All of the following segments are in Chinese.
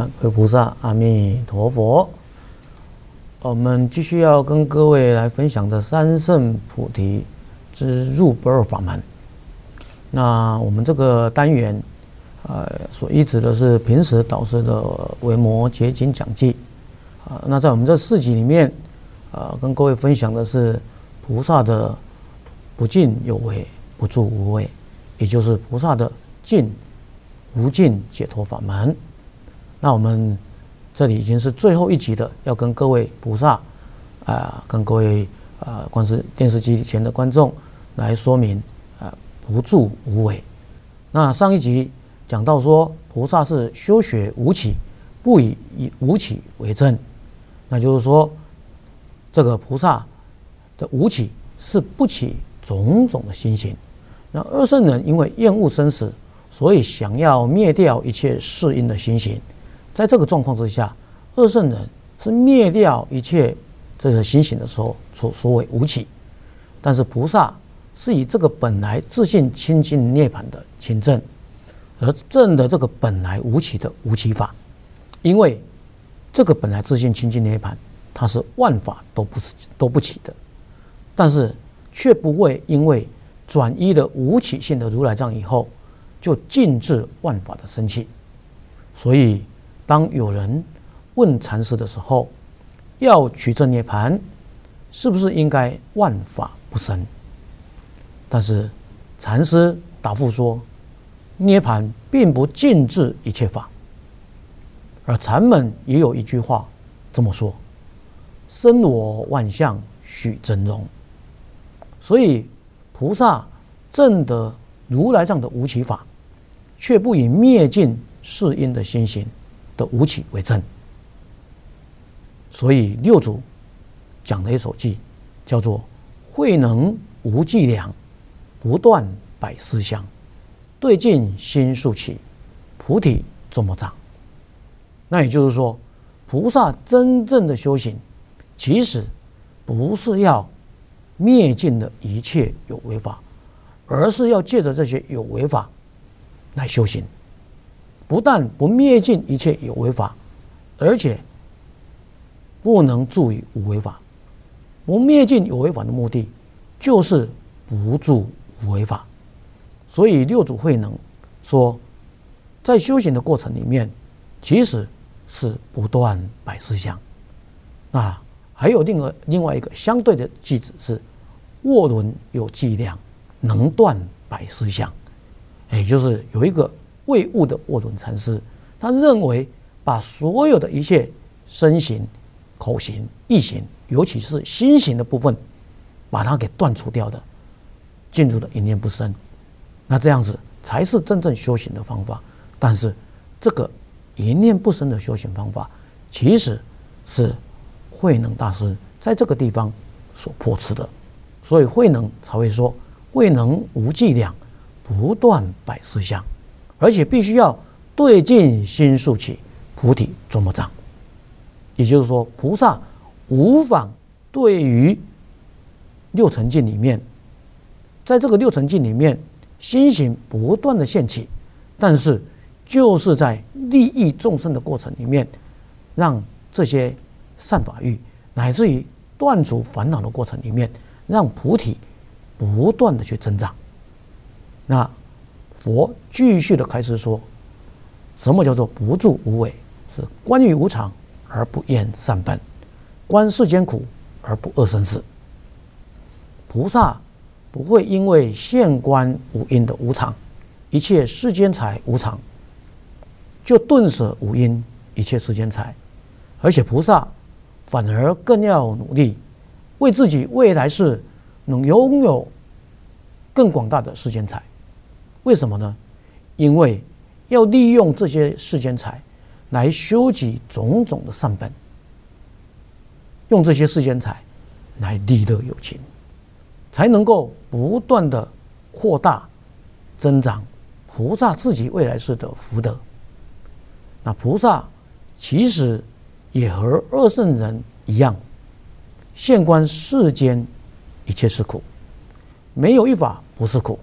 各位菩萨，阿弥陀佛。我们继续要跟各位来分享的三圣菩提之入不二法门。那我们这个单元，所依止的是平时导师的维摩诘经讲记。那在我们这4集里面，跟各位分享的是菩萨的不尽有为，不住无为，也就是菩萨的尽无尽解脱法门。那我们这里已经是最后一集的，要跟各位菩萨，跟各位观世电视机前的观众来说明，不住无为。那上一集讲到说，菩萨是修学无起，不以无起为正，那就是说，这个菩萨的无起是不起种种的心行。那二圣人因为厌恶生死，所以想要灭掉一切世因的心行。在这个状况之下，二圣人是灭掉一切这个心行的时候所谓无起，但是菩萨是以这个本来自性清净涅槃的清正，而证的这个本来无起的无起法。因为这个本来自性清净涅槃，它是万法都不起的，但是却不会因为转依了无起性的如来藏以后，就禁止万法的生起。所以当有人问禅师的时候，要取证涅槃，是不是应该万法不生？但是禅师答复说，涅槃并不禁止一切法。而禅门也有一句话这么说：生我万象许真容。所以菩萨证得如来藏的无起法，却不以灭尽世因的心行的无起为正。所以六祖讲的一首偈叫做慧能无计量，不断百思想，对境心速起，菩提这么长。那也就是说，菩萨真正的修行其实不是要灭尽了一切有为法，而是要借着这些有为法来修行。不但不灭尽一切有为法，而且不能住于无为法。不灭尽有为法的目的，就是不住无为法。所以六祖慧能说，在修行的过程里面，其实是不断百思想。那还有另外一个相对的句子是：卧轮有计量，能断百思想。也就是有一个未悟的卧轮禅师，他认为把所有的一切身行、口行、意行，尤其是心行的部分，把它给断除掉的，进入了一念不生。那这样子才是真正修行的方法。但是这个一念不生的修行方法，其实是慧能大师在这个地方所破斥的。所以慧能才会说，慧能无计量，不断百思想，而且必须要对境心速起，菩提这么长。也就是说，菩萨无妨对于六尘境里面，在这个六尘境里面，心行不断的现起，但是就是在利益众生的过程里面，让这些善法欲乃至于断除烦恼的过程里面，让菩提不断的去增长。那佛继续的开始说，什么叫做不住无为？是观于无常而不厌善分，观世间苦而不恶生死。菩萨不会因为现观无因的无常，一切世间财无常，就顿舍无因一切世间财，而且菩萨反而更要努力，为自己未来世能拥有更广大的世间财。为什么呢？因为要利用这些世间财来修集种种的善本，用这些世间财来利乐有情，才能够不断的扩大增长菩萨自己未来世的福德。那菩萨其实也和二圣人一样，现观世间一切是苦，没有一法不是苦。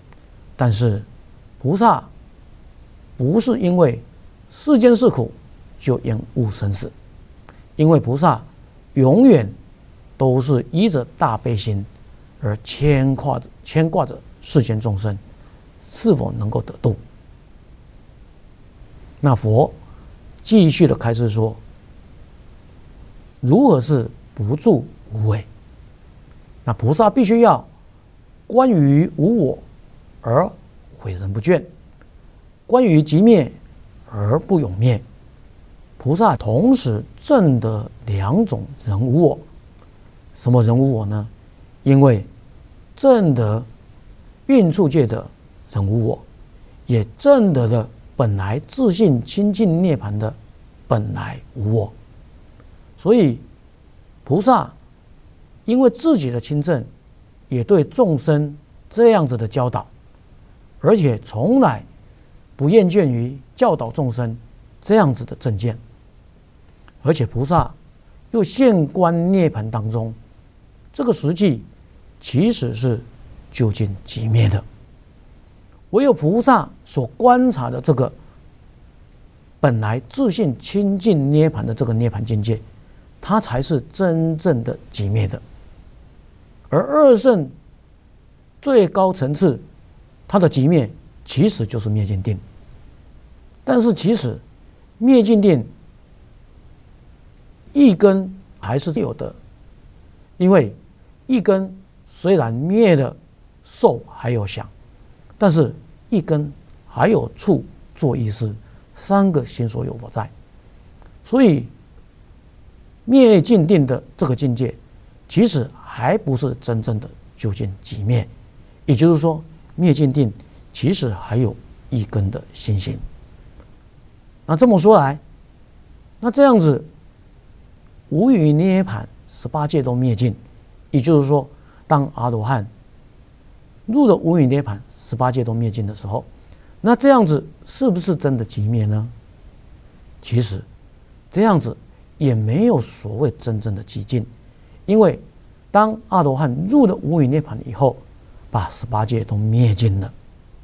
但是菩萨不是因为世间是苦， 就应悟生死。因为菩萨永远都是依着大悲心而牵挂着世间众生是否能够得度。那佛继续的开示说，如何是不住无为？那菩萨必须要关于无我而诲人不倦，关于寂灭而不永灭。菩萨同时证得两种人无我。什么人无我呢？因为证得蕴处界的人无我，也证得了本来自性清净涅槃的本来无我。所以菩萨因为自己的亲证，也对众生这样子的教导，而且从来不厌倦于教导众生这样子的正见。而且菩萨又现观涅槃当中，这个实际其实是究竟寂灭的。唯有菩萨所观察的这个本来自性清净涅槃的这个涅槃境界，它才是真正的寂灭的。而二圣最高层次，它的寂灭其实就是灭尽定。但是其实灭尽定一根还是有的，因为一根虽然灭了受还有想，但是一根还有处作意识三个心所有我在，所以灭尽定的这个境界其实还不是真正的究竟寂灭。也就是说，灭尽定其实还有一根的心性。那这么说来，那这样子无余涅槃18界都灭尽，也就是说，当阿罗汉入了无余涅槃18界都灭尽的时候，那这样子是不是真的寂灭呢？其实这样子也没有所谓真正的寂尽，因为当阿罗汉入了无余涅槃以后，把18界都灭尽了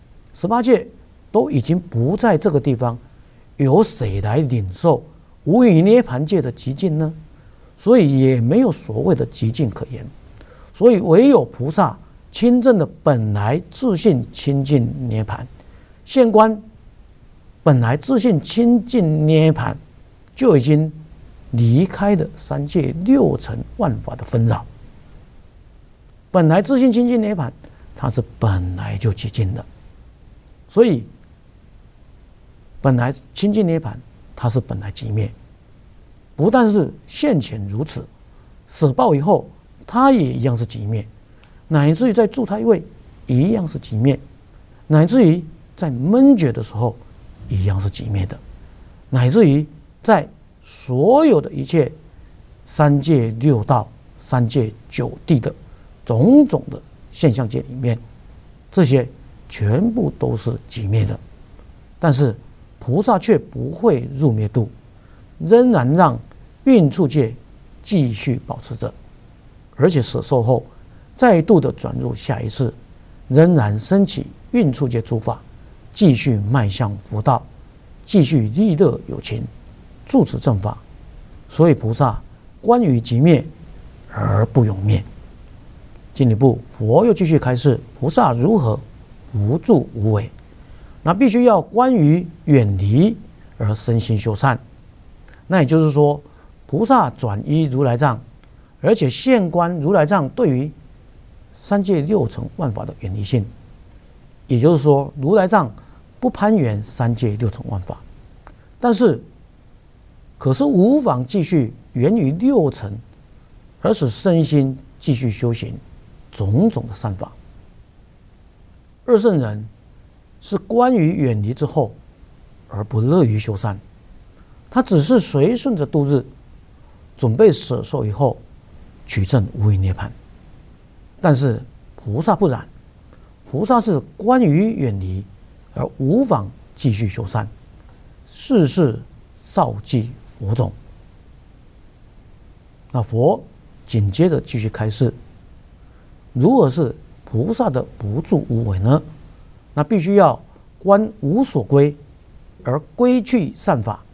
，18界都已经不在这个地方，由谁来领受无余涅槃界的寂尽呢？所以也没有所谓的寂尽可言。所以唯有菩萨亲证的本来自性清净涅槃，现观本来自性清净涅槃，就已经离开了三界六尘万法的纷扰。本来自性清净涅槃，它是本来就寂尽的，所以本来清净涅槃，它是本来寂灭。不但是现前如此，舍报以后，它也一样是寂灭，乃至于在住胎位一样是寂灭，乃至于在闷觉的时候一样是寂灭的，乃至于在所有的一切三界六道、三界九地的种种的现象界里面，这些全部都是寂灭的。但是菩萨却不会入灭度，仍然让蕴处界继续保持着，而且舍受后再度的转入下一世，仍然升起蕴处界诸法，继续迈向佛道，继续利乐有情，住持正法。所以菩萨观于寂灭而不永灭。进一步，佛又继续开示菩萨如何不住无为。那必须要观于远离而身心修善。那也就是说，菩萨转依如来藏，而且现观如来藏对于三界六尘万法的远离性。也就是说，如来藏不攀缘三界六尘万法，但是可是无妨继续源于六尘，而使身心继续修行种种的善法。二圣人是观于远离之后而不乐于修善，他只是随顺着度日，准备舍受以后取证无余涅槃。但是菩萨不然，菩萨是观于远离而无妨继续修善，世世少记佛种。那佛紧接着继续开示，如何是菩萨的不住无为呢？那必须要观无所归而归去善法，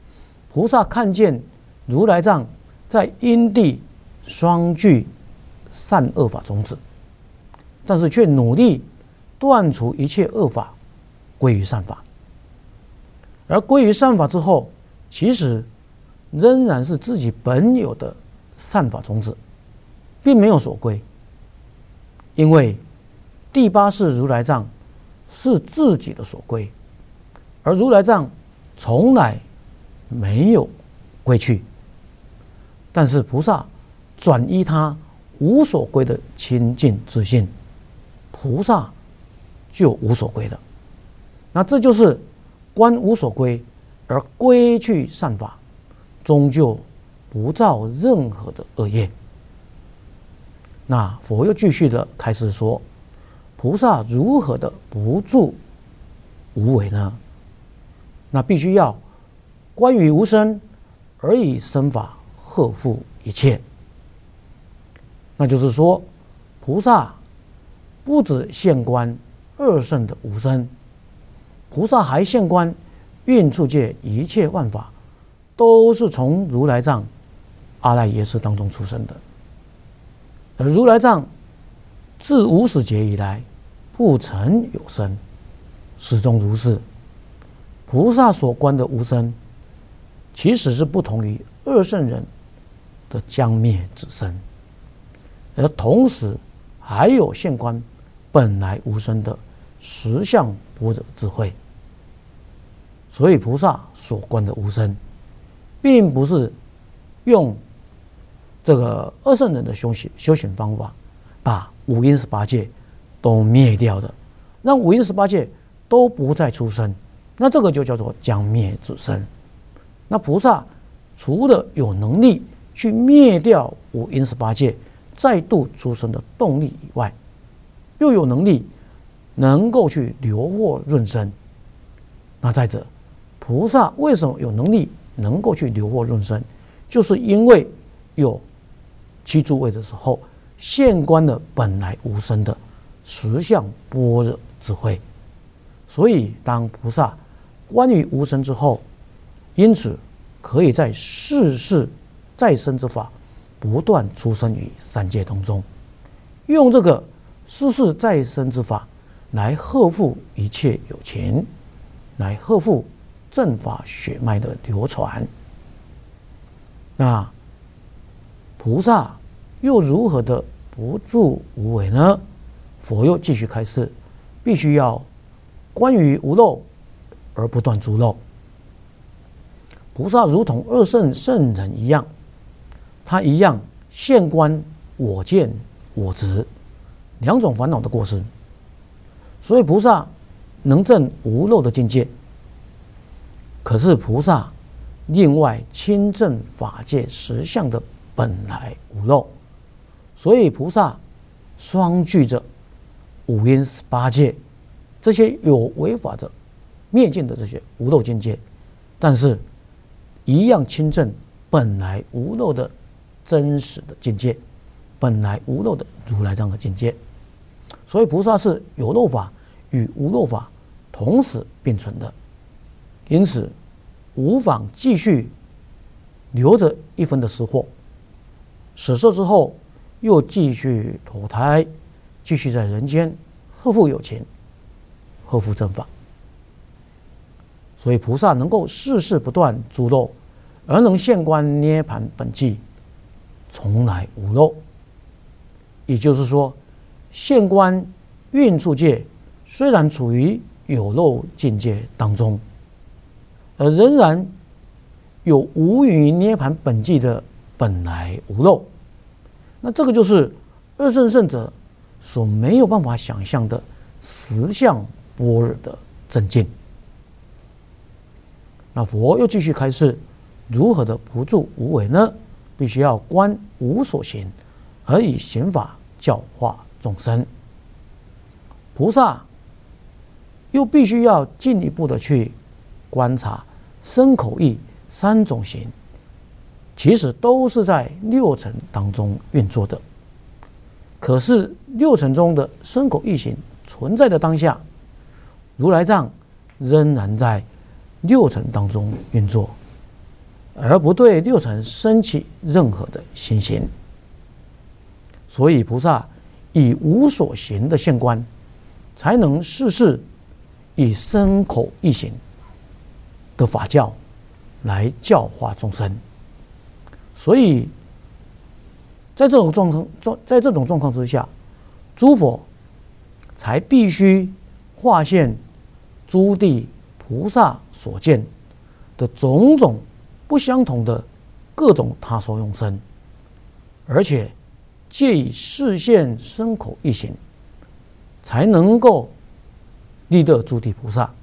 菩萨看见如来藏在因地双具善恶法种子，但是却努力断除一切恶法，归于善法。而归于善法之后，其实仍然是自己本有的善法种子，并没有所归。因为第八世如来藏是自己的所归，而如来藏从来没有归去。但是菩萨转依他无所归的清净自性，菩萨就无所归了。那这就是观无所归而归去善法，终究不造任何的恶业。那佛又继续的开始说，菩萨如何的不住无为呢？那必须要观于无生，而以生法呵护一切。那就是说，菩萨不只现观二圣的无生，菩萨还现观蕴处界一切万法都是从如来藏阿赖耶识当中出生的。而如来藏自无始劫以来不曾有生，始终如是。菩萨所观的无生，其实是不同于二圣人的将灭之身，而同时还有现观本来无生的实相般若智慧。所以菩萨所观的无生，并不是用这个二圣人的修行方法把五阴十八界都灭掉的，让五阴十八界都不再出生，那这个就叫做将灭之身。那菩萨除了有能力去灭掉五阴十八界再度出生的动力以外，又有能力能够去留获润生。那再者，菩萨为什么有能力能够去留获润生？就是因为有七诸位的时候，现观了本来无生的实相般若智慧。所以当菩萨观于无生之后，因此可以在世世再生之法不断出生于三界当中，用这个世世再生之法来呵护一切有情，来呵护正法血脉的流传。那菩萨又如何的不住无为呢？佛又继续开示，必须要观于无漏而不断诸漏。菩萨如同二圣圣人一样，他一样现观我见我执两种烦恼的过失，所以菩萨能证无漏的境界。可是菩萨另外亲证法界实相的本来无漏，所以菩萨双具着五阴十八界这些有违法的灭尽的这些无漏境界，但是一样亲证本来无漏的真实的境界，本来无漏的如来藏的境界。所以菩萨是有漏法与无漏法同时并存的，因此无妨继续留着一分的私货，死寿之后又继续投胎，继续在人间呵护有情，呵护正法。所以菩萨能够世世不断诸漏，而能现观涅槃本寂，从来无漏。也就是说，现观蕴处界虽然处于有漏境界当中，而仍然有无余涅槃本寂的本来无漏。那这个就是二圣圣者所没有办法想象的实相般若的真境。那佛又继续开示，如何的不住无为呢？必须要观无所行，而以行法教化众生。菩萨又必须要进一步的去观察身口意三种行，其实都是在六尘当中运作的。可是六尘中的身口意行存在的当下，如来藏仍然在六尘当中运作。 而不对六尘生起任何的心行。所以菩萨以无所行的现观，才能事事以身口意行的法教来教化众生。所以在这种状况之下，诸佛才必须化现诸地菩萨所见的种种不相同的各种他说用身，而且借以示现身口意行，才能够利得诸地菩萨。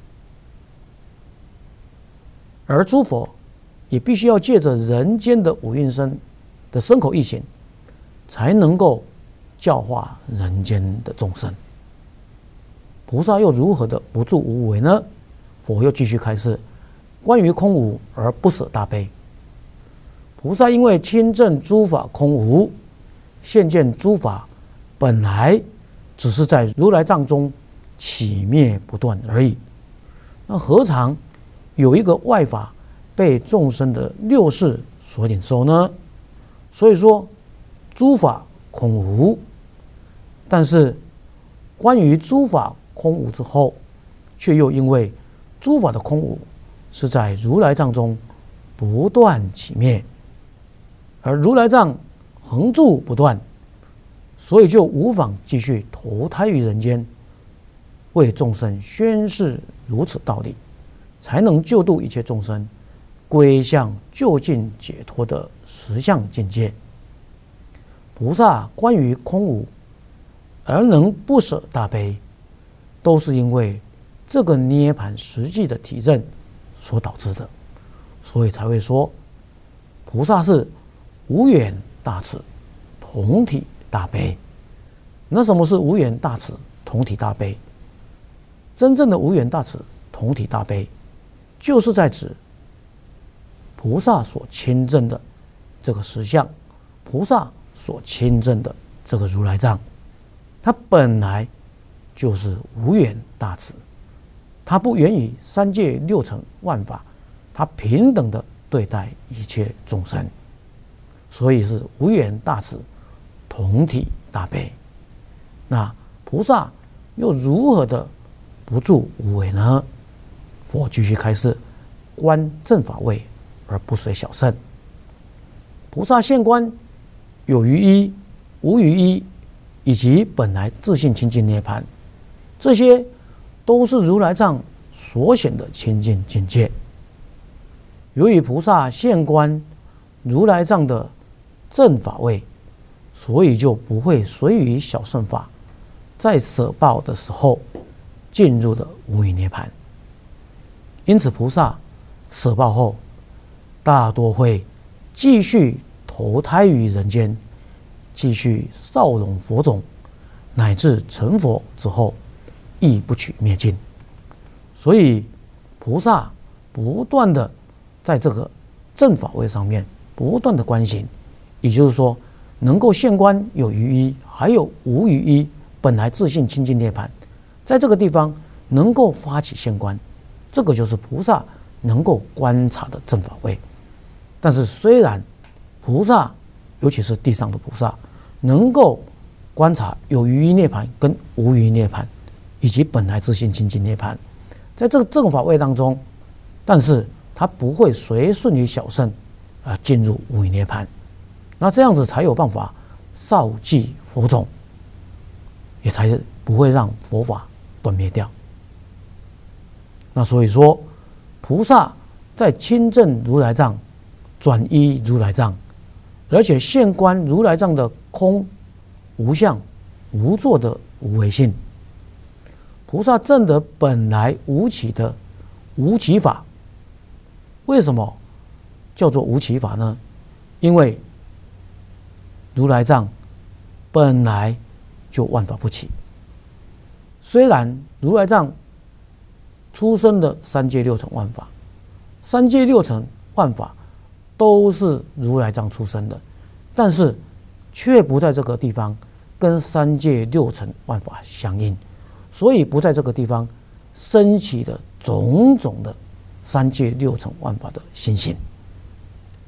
而诸佛也必须要借着人间的五蕴身的身口意行，才能够教化人间的众生。菩萨又如何的不住无为呢？佛又继续开示关于空无而不舍大悲。菩萨因为亲证诸法空无，现见诸法本来只是在如来藏中起灭不断而已，那何尝有一个外法被众生的六识所领受呢？所以说诸法空无，但是关于诸法空无之后，却又因为诸法的空无是在如来藏中不断起灭，而如来藏恒住不断，所以就无妨继续投胎于人间，为众生宣示如此道理，才能救度一切众生归向究竟解脱的实相境界。菩萨关于空无而能不舍大悲，都是因为这个涅盘实际的体证所导致的，所以才会说菩萨是无远大慈，同体大悲。那什么是无远大慈，同体大悲？真正的无远大慈，同体大悲，就是在指菩萨所亲证的这个实相，菩萨所亲证的这个如来藏，它本来就是无远大慈，它不源于三界六尘万法，它平等的对待一切众生，所以是无远大慈，同体大悲。那菩萨又如何的不住无为呢？佛继续开示观正法位而不随小圣。菩萨现观有余一、无余一，以及本来自性清净涅槃，这些都是如来藏所显的清净境界。由于菩萨现观如来藏的正法位，所以就不会随于小圣法在舍报的时候进入的无余涅槃。因此菩萨舍报后，大多会继续投胎于人间，继续少容佛种，乃至成佛之后亦不取灭尽。所以菩萨不断的在这个正法位上面不断的观行，也就是说能够现观有余一还有无余一本来自性清净涅槃，在这个地方能够发起现观，这个就是菩萨能够观察的正法位。但是虽然菩萨尤其是地上的菩萨能够观察有余一涅槃跟无余涅槃以及本来自性清净涅槃，在这个正法位当中，但是他不会随顺于小圣进入无余涅槃，那这样子才有办法少记佛种，也才不会让佛法断灭掉。那所以说菩萨在亲证如来藏，转依如来藏，而且现观如来藏的空无相无作的无为性。菩萨证得本来无起的无起法。为什么叫做无起法呢？因为如来藏本来就万法不起。虽然如来藏出生的三界六尘万法，三界六尘万法都是如来藏出生的，但是却不在这个地方跟三界六尘万法相应，所以不在这个地方升起的种种的三界六尘万法的心性。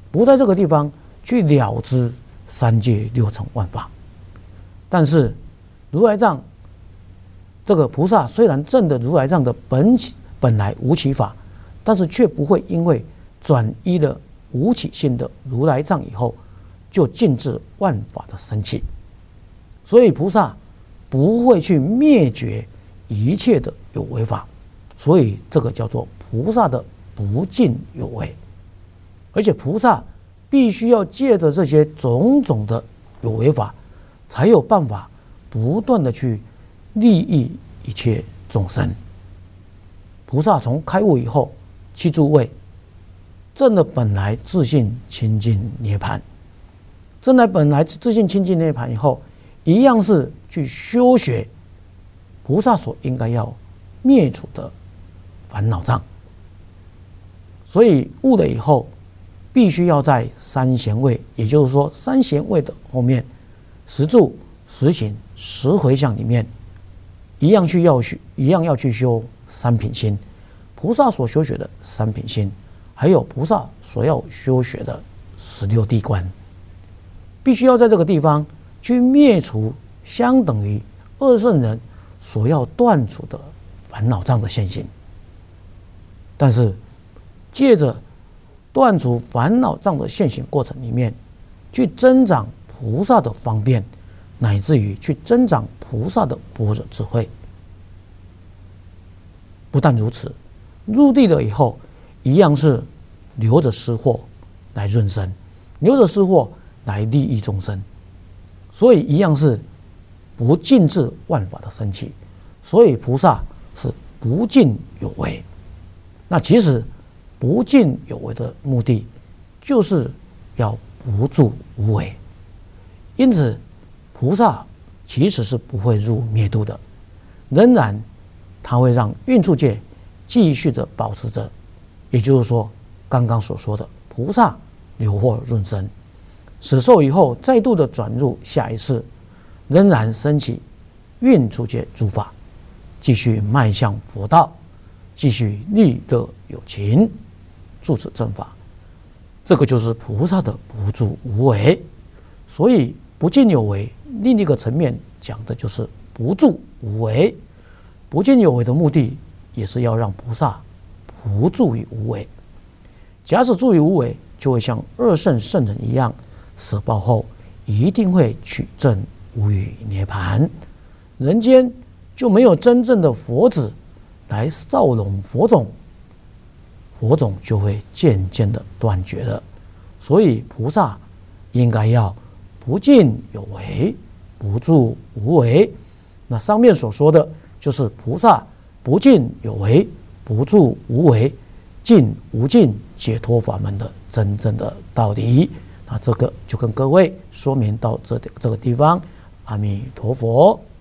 不在这个地方去了知三界六尘万法。但是如来藏这个菩萨虽然证的如来藏的本来无起法，但是却不会因为转依了无起性的如来藏以后，就尽至万法的生起。所以菩萨不会去灭绝一切的有为法，所以这个叫做菩萨的不尽有为。而且菩萨必须要借着这些种种的有为法，才有办法不断的去利益一切众生。菩萨从开悟以后，七诸位证了本来自性清净涅槃，证了本来自性清净涅槃以后，一样是去修学菩萨所应该要灭除的烦恼障。所以悟了以后，必须要在三贤位，也就是说三贤位的后面，十住、十行、十回向里面，一样要去修三品心。菩萨所修学的三品心，还有菩萨所要修学的16地观，必须要在这个地方去灭除相等于二圣人所要断除的烦恼障的现行。但是借着断除烦恼障的现行过程里面，去增长菩萨的方便，乃至于去增长菩萨的般若智慧。不但如此，入地了以后，一样是留着施惑来润生，留着施惑来利益众生，所以一样是不尽至万法的生起。所以菩萨是不尽有为。那其实不尽有为的目的，就是要不住无为。因此菩萨其实是不会入灭度的，仍然他会让运处界继续的保持着，也就是说刚刚所说的菩萨留惑润生，死寿以后再度的转入下一世，仍然升起运处界诸法，继续迈向佛道，继续利乐有情，住持正法。这个就是菩萨的不住无为。所以不尽有为另一个层面讲的就是不住无为。不尽有为的目的也是要让菩萨不住于无为。假使住于无为，就会像二圣圣人一样，舍报后一定会取证无余涅槃，人间就没有真正的佛子来少容佛种，佛种就会渐渐的断绝了。所以菩萨应该要不尽有为，不住无为。那上面所说的就是菩萨不尽有为，不住无为，尽无尽解脱法门的真正的道理。那这个就跟各位说明到这个地方。阿弥陀佛。